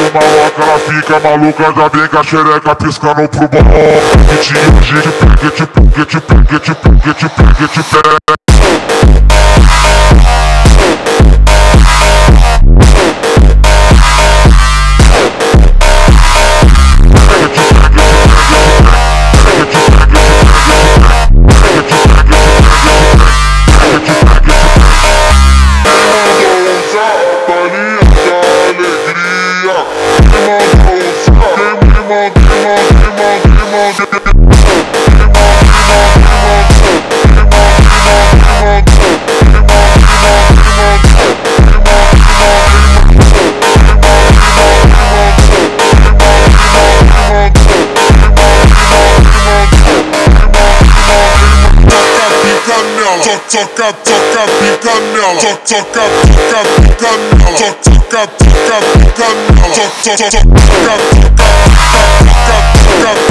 maloca, ela fica maluca, já vem com a xereca piscando pro balão. Que te hoje te pega, te pega, te pega, te pega, te pega, te pega. Toca, toca, pica nela. Toca, toca, pica nela. Toca, toca, pica nela. Toca, toca, toca, toca, toca, toca.